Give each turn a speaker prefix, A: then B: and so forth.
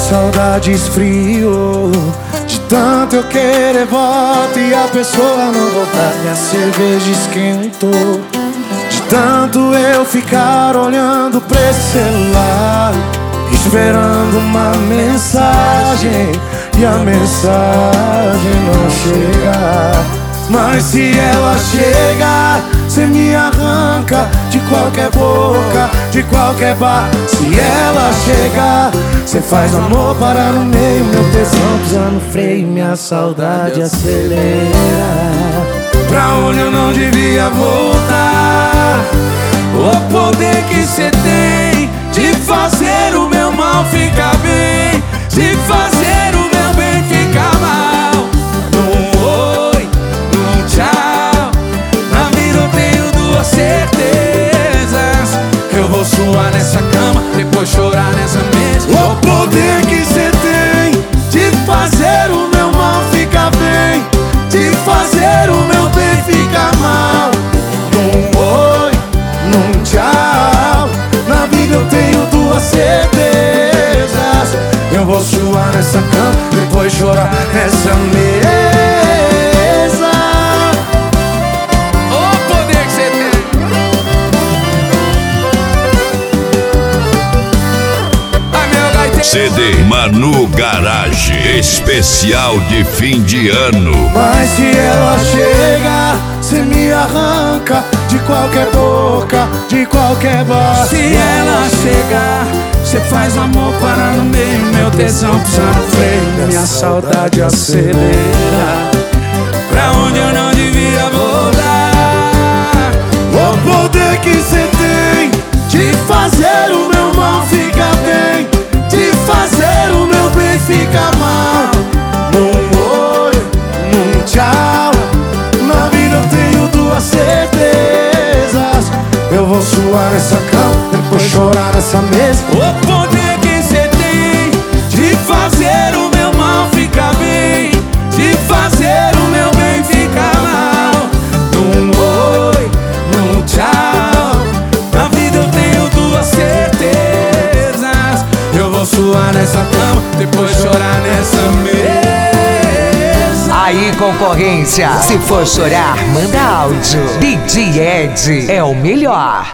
A: saudade esfriou, de tanto eu querer volta e a pessoa não voltar. Minha cerveja esquentou, de tanto eu ficar olhando pra esse celular, esperando uma mensagem, e a mensagem não chega. Mas se ela chegar, cê me arranca de qualquer boca, de qualquer bar. Se ela chegar, cê faz amor parar no meio, meu tesão pisa no freio, minha saudade acelera. Pra onde eu não devia voltar, o poder que cê tem de fazer o meu mal ficar bem, de fazer o meu bem ficar mal. Num oi, num tchau, na vida eu tenho duas certezas: eu vou suar nessa cama, depois chorar nessa mesa. O poder que cê tem de fazer o meu mal ficar bem, de fazer o meu bem ficar mal. Num oi, num tchau, na vida eu tenho duas certezas: eu vou suar nessa cama, depois chorar nessa mesa. O poder que você tem. Ai, meu gaiteiro.
B: CD Manu Garage, especial de fim de ano.
A: Mas se ela chegar, cê me arranca de qualquer boca, de qualquer bar. Se ela chegar, cê faz o amor parar no meio, meu tesão pisa no freio, minha saudade acelera. Pra onde eu não devia voltar, o poder que cê tem de fazer o meu mal ficar bem, de fazer o meu bem ficar mal. Num oi, num tchau, na vida eu tenho duas certezas: eu vou suar nessa cama, depois chorar nessa mesa. O poder que cê tem de fazer o meu mal ficar bem, de fazer o meu bem ficar mal. Num oi, num tchau, na vida eu tenho duas certezas: eu vou suar nessa cama, depois chorar nessa mesa.
C: Aí, concorrência, se for chorar, manda áudio. DJ Ed é o melhor.